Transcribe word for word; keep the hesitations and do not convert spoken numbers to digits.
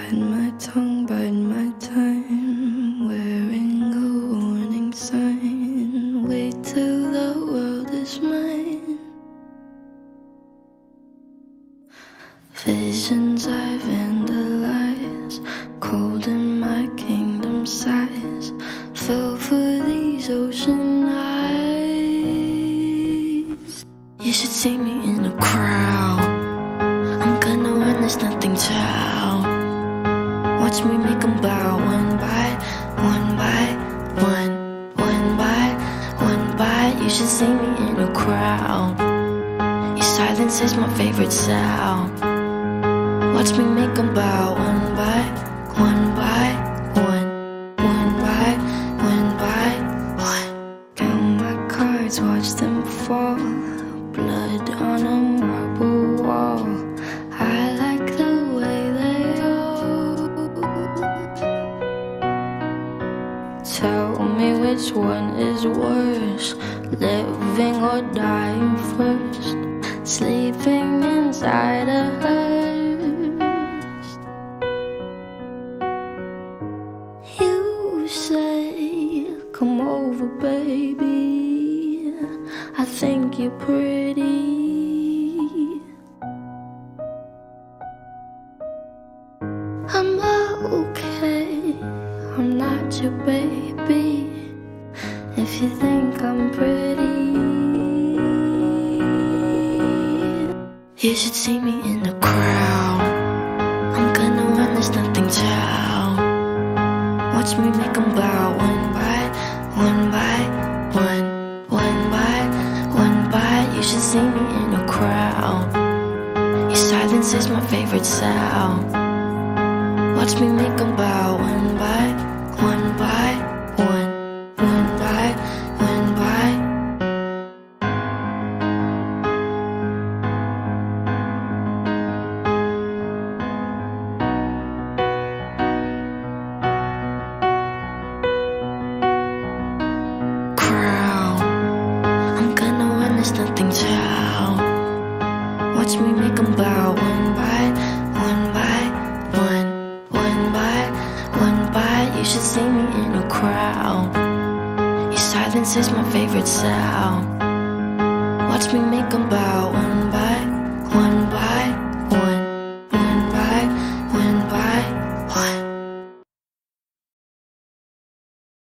Let my tongue bide my time, wearing a warning sign. Wait till the world is mine. Visions I vandalize, cold in my kingdom size. Fell for these ocean eyes. You should see me in a crowd. I'm gonna run, there's nothing to out. Watch me make them bow one by one by one, one by one by. You should see me in a crowd. Your silence is my favorite sound. Watch me make them bow one by one by one, one by one by one. Count my cards, watch them fall. Blood on a marble wall. I like the way they all. Tell me which one is worse, living or dying first. Sleeping inside a hearse. You say, come over, baby. I think you're pretty. I'm okay, I'm not your baby. If you think I'm pretty, you should see me in the crowd. I'm gonna run, there's nothing to out. Watch me make them bow one by one by one, one by one by. You should see me in a crowd. Your silence is my favorite sound. Watch me make them bow one by one by one, one by one by. Crowd, I'm gonna run, there's nothing to out. Watch me make them bow one by one by one, one by one by. You should see me in a crowd. Your silence is my favorite sound. Watch me make them bow